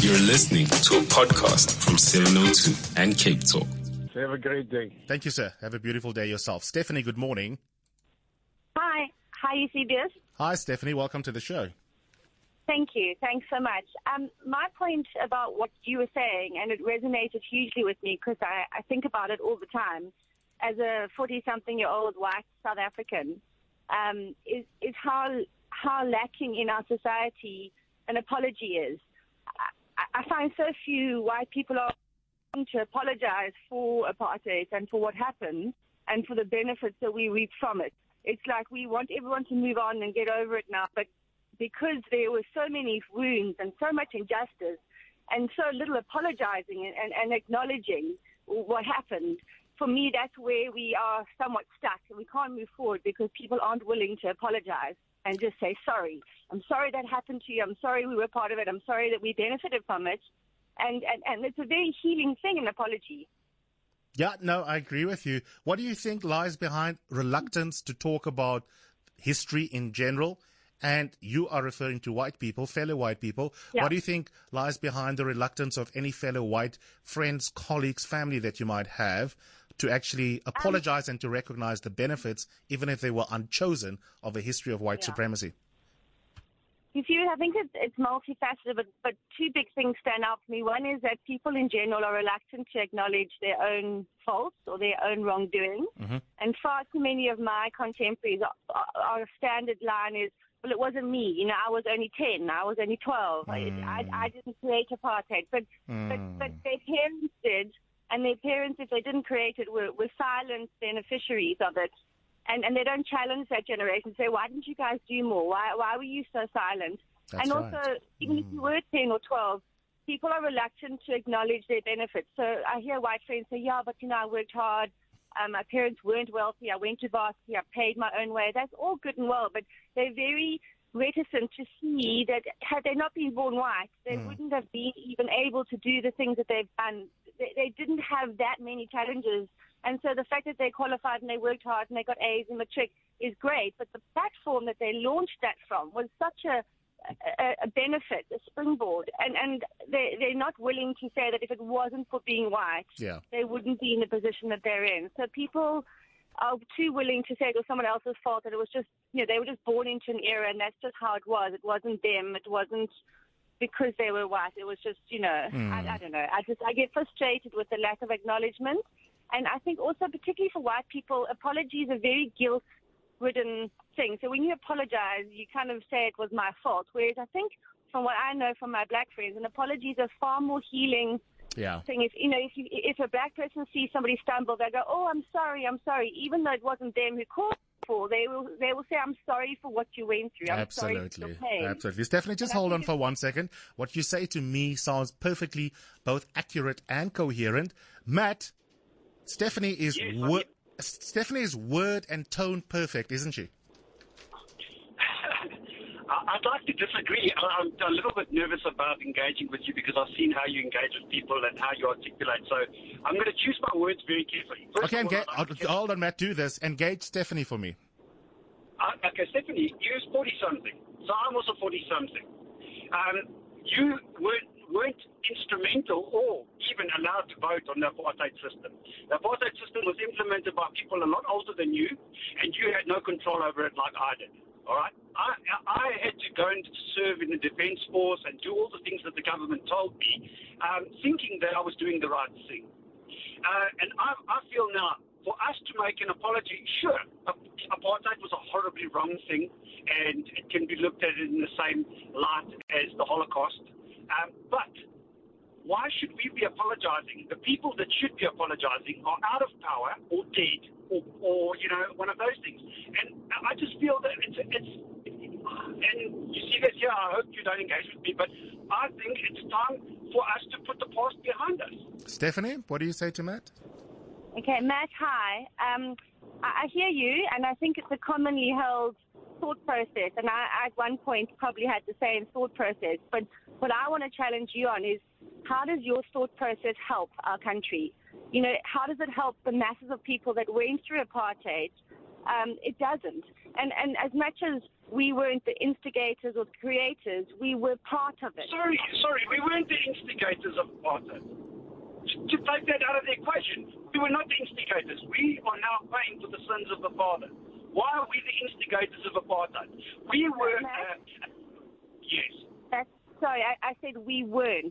You're listening to a podcast from 702 and Cape Talk. Have a great day. Thank you, sir. Have a beautiful day yourself. Stephanie, good morning. Hi, Eusebius. Hi, Stephanie. Welcome to the show. Thank you. Thanks so much. My point about what you were saying, and it resonated hugely with me because I think about it all the time, as a 40-something-year-old white South African, is how lacking in our society an apology is. I find so few white people are willing to apologize for apartheid and for what happened and for the benefits that we reap from it. It's like we want everyone to move on and get over it now, but because there were so many wounds and so much injustice and so little apologizing and acknowledging what happened, for me, that's where we are somewhat stuck. We can't move forward because people aren't willing to apologize and just say, sorry. I'm sorry that happened to you. I'm sorry we were part of it. I'm sorry that we benefited from it. And it's a very healing thing, an apology. Yeah, no, I agree with you. What do you think lies behind reluctance to talk about history in general? And you are referring to white people, fellow white people. Yeah. What do you think lies behind the reluctance of any fellow white friends, colleagues, family that you might have to actually apologize and to recognize the benefits, even if they were unchosen, of a history of white supremacy? You see, I think it's multifaceted, but two big things stand out for me. One is that people in general are reluctant to acknowledge their own faults or their own wrongdoing. Mm-hmm. And far too many of my contemporaries, our standard line is, well, it wasn't me. You know, I was only 10. I was only 12. I didn't create apartheid. But their parents did. And their parents, if they didn't create it, were silent beneficiaries of it. And they don't challenge that generation, say, why didn't you guys do more? Why were you so silent? That's and also, right. Even if you were 10 or 12, people are reluctant to acknowledge their benefits. So I hear white friends say, yeah, but, you know, I worked hard. My parents weren't wealthy. I went to varsity. I paid my own way. That's all good and well, but they're very reticent to see that had they not been born white, they wouldn't have been even able to do the things that they've done. They didn't have that many challenges. And so the fact that they qualified and they worked hard and they got A's in matric is great. But the platform that they launched that from was such a benefit, a springboard. And they're not willing to say that if it wasn't for being white, they wouldn't be in the position that they're in. So people are too willing to say it was someone else's fault, that it was just, you know, they were just born into an era and that's just how it was. It wasn't them. It wasn't because they were white. It was just, you know, I don't know. I get frustrated with the lack of acknowledgement. And I think also, particularly for white people, apology is a very guilt-ridden thing. So when you apologize, you kind of say it was my fault. Whereas I think, from what I know from my black friends, an apology is a far more healing thing. If a black person sees somebody stumble, they go, "Oh, I'm sorry," even though it wasn't them who caused it for. They will say, "I'm sorry for what you went through. I'm sorry for your pain." Absolutely. Stephanie, just hold on for 1 second. What you say to me sounds perfectly both accurate and coherent. Matt, Stephanie is word and tone perfect, isn't she? I'd like to disagree. I'm a little bit nervous about engaging with you because I've seen how you engage with people and how you articulate. So I'm going to choose my words very carefully. Hold on, Matt. Do this. Engage Stephanie for me. Okay, Stephanie, you're 40-something. So I'm also 40-something. You weren't instrumental or even allowed to vote on the apartheid system. The apartheid system was implemented by people a lot older than you, and you had no control over it like I did. All right? I had to go and serve in the Defence Force and do all the things that the government told me, thinking that I was doing the right thing. And I feel now, for us to make an apology, sure, apartheid was a horribly wrong thing, and it can be looked at in the same light as the Holocaust. But why should we be apologizing? The people that should be apologizing are out of power or dead or you know, one of those things. And I just feel that it's and you see that here, I hope you don't engage with me, but I think it's time for us to put the past behind us. Stephanie, what do you say to Matt? Okay, Matt, hi. I hear you, and I think it's a commonly held thought process, and I at one point probably had the same thought process. But what I want to challenge you on is, how does your thought process help our country? You know, how does it help the masses of people that went through apartheid? It doesn't. And as much as we weren't the instigators or the creators, we were part of it. Sorry, we weren't the apartheid. To take that out of the equation, we were not the instigators. We are now paying for the sins of the father. Why are we the instigators of apartheid? We were... yes. Sorry, I said we weren't.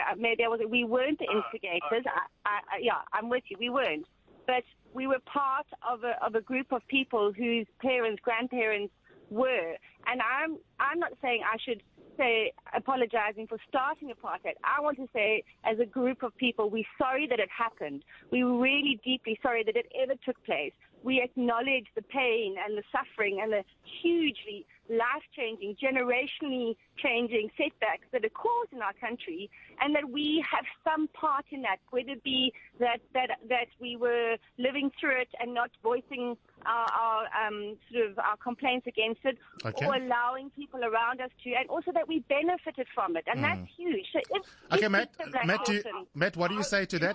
We weren't the instigators. Okay. I'm with you. We weren't. But we were part of a group of people whose parents, grandparents were. And I'm not saying I should say apologizing for starting apartheid. I want to say, as a group of people, we're sorry that it happened. We were really deeply sorry that it ever took place. We acknowledge the pain and the suffering and the hugely life-changing, generationally changing setbacks that are caused in our country, and that we have some part in that, whether it be that we were living through it and not voicing our complaints against it, okay, or allowing people around us to, and also that we benefited from it, and that's huge. So okay, Matt, what do you say to that?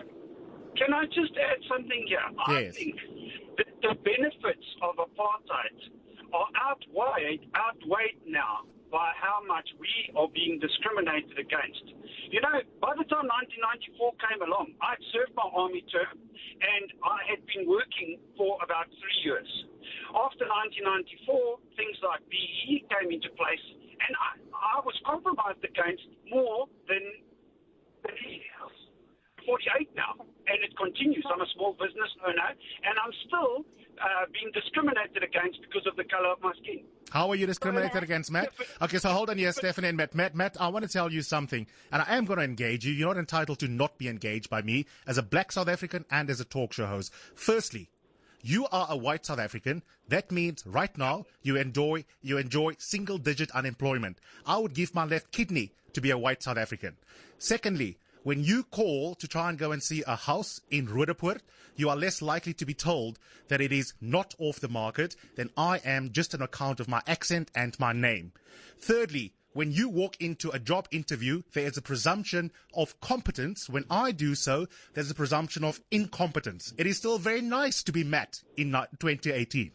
Can I just add something here? Yes. I think that the benefits of apartheid are outweighed now by how much we are being discriminated against. You know, by the time 1994 came along, I'd served my army term and I had been working for about 3 years. After 1994, things like BE came into place, and I was compromised against more than anything else. 48 now, and it continues. I'm a small business owner, and I'm still being discriminated against because of the color of my skin. How are you discriminated against, Matt? Okay, so hold on here, Stephanie and Matt. Matt, I want to tell you something, and I am going to engage you. You're not entitled to not be engaged by me as a black South African and as a talk show host. Firstly, you are a white South African. That means right now you enjoy single-digit unemployment. I would give my left kidney to be a white South African. Secondly, when you call to try and go and see a house in Roodepoort, you are less likely to be told that it is not off the market than I am just on account of my accent and my name. Thirdly, when you walk into a job interview, there is a presumption of competence. When I do so, there's a presumption of incompetence. It is still very nice to be Matt in 2018.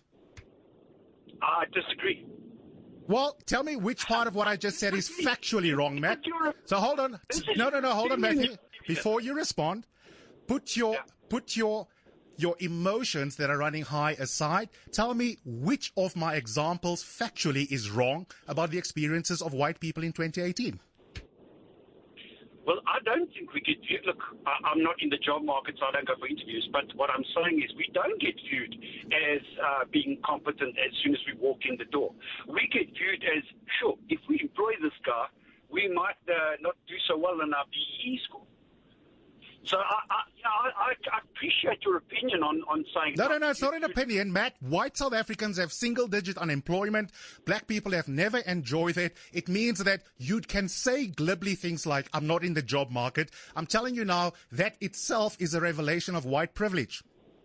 I disagree. Well, tell me which part of what I just said is factually wrong, Matt. So hold on. No, hold on, Matthew. Before you respond, put your emotions that are running high aside. Tell me which of my examples factually is wrong about the experiences of white people in 2018. Well, I don't think we get viewed. Look, I'm not in the job market, so I don't go for interviews. But what I'm saying is we don't get viewed as being competent as soon as we walk in the door. We get viewed as, sure, if we employ this guy, we might not do so well in our BE score. So I appreciate your opinion on saying... No, it's not an opinion, Matt. White South Africans have single-digit unemployment. Black people have never enjoyed it. It means that you can say glibly things like, I'm not in the job market. I'm telling you now, that itself is a revelation of white privilege.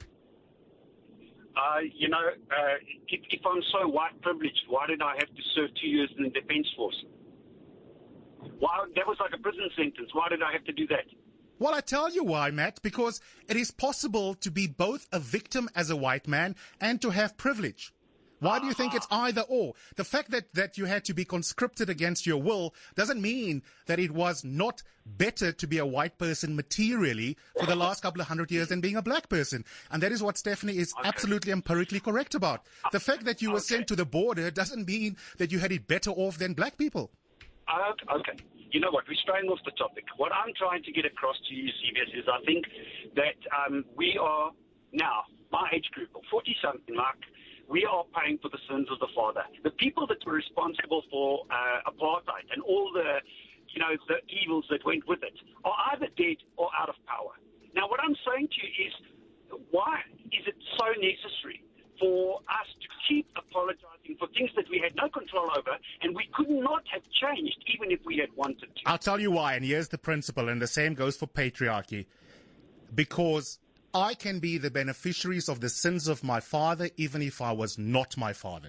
If I'm so white privileged, why did I have to serve 2 years in the Defence Force? Why? That was like a prison sentence. Why did I have to do that? Well, I tell you why, Matt, because it is possible to be both a victim as a white man and to have privilege. Why do you think it's either or? The fact that you had to be conscripted against your will doesn't mean that it was not better to be a white person materially for the last couple of 100 years than being a black person. And that is what Stephanie is absolutely empirically correct about. The fact that you were sent to the border doesn't mean that you had it better off than black people. Okay. You know what? We're straying off the topic. What I'm trying to get across to you, CBS, is I think that we are now, my age group, 40-something, Mark, we are paying for the sins of the father. The people that were responsible for apartheid and all the evils that went with it are either dead or out of power. Now, what I'm saying to you is, why is it so necessary for us to keep apologizing for things that we had no control over and we could not have changed even if we had wanted to? I'll tell you why, and here's the principle, and the same goes for patriarchy. Because I can be the beneficiaries of the sins of my father even if I was not my father.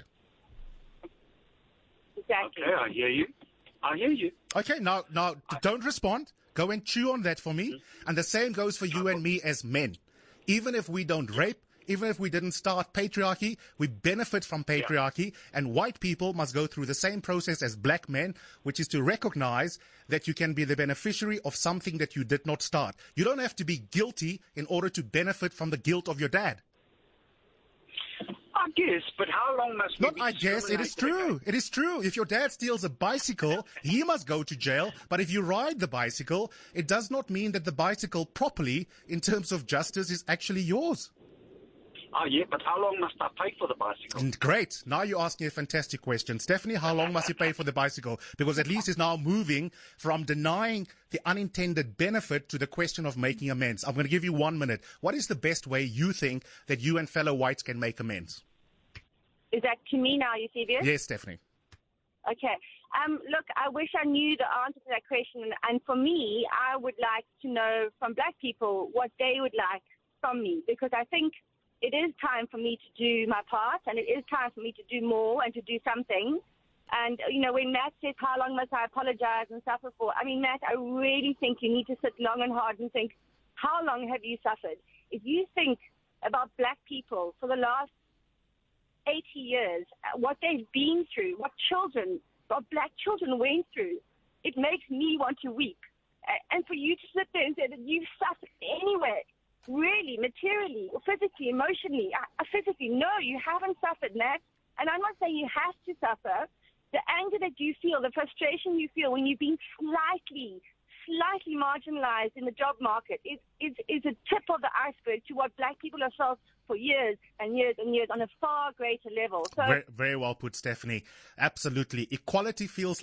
Exactly. Okay, I hear you. Okay, now don't respond. Go and chew on that for me. And the same goes for you and me as men. Even if we don't rape, even if we didn't start patriarchy, we benefit from patriarchy, and white people must go through the same process as black men, which is to recognize that you can be the beneficiary of something that you did not start. You don't have to be guilty in order to benefit from the guilt of your dad. I guess, but how long must we Not I guess, it is true. It is true. If your dad steals a bicycle, he must go to jail. But if you ride the bicycle, it does not mean that the bicycle properly, in terms of justice, is actually yours. Oh, yeah, but how long must I pay for the bicycle? Great. Now you're asking a fantastic question. Stephanie, how long must he pay for the bicycle? Because at least he's now moving from denying the unintended benefit to the question of making amends. I'm going to give you 1 minute. What is the best way you think that you and fellow whites can make amends? Is that to me now, Eusebius? Yes, Stephanie. Okay. Look, I wish I knew the answer to that question. And for me, I would like to know from black people what they would like from me, because I think it is time for me to do my part, and it is time for me to do more and to do something. And, you know, when Matt says, how long must I apologize and suffer for? I mean, Matt, I really think you need to sit long and hard and think, how long have you suffered? If you think about black people for the last 80 years, what they've been through, what black children went through, it makes me want to weep. And for you to sit there and say that you've suffered anyway, really, materially, physically, emotionally, physically, no, you haven't suffered, Matt. And I'm not saying you have to suffer. The anger that you feel, the frustration you feel when you've been slightly marginalized in the job market is a tip of the iceberg to what black people have felt for years and years and years on a far greater level. So, Very well put, Stephanie. Absolutely. Equality feels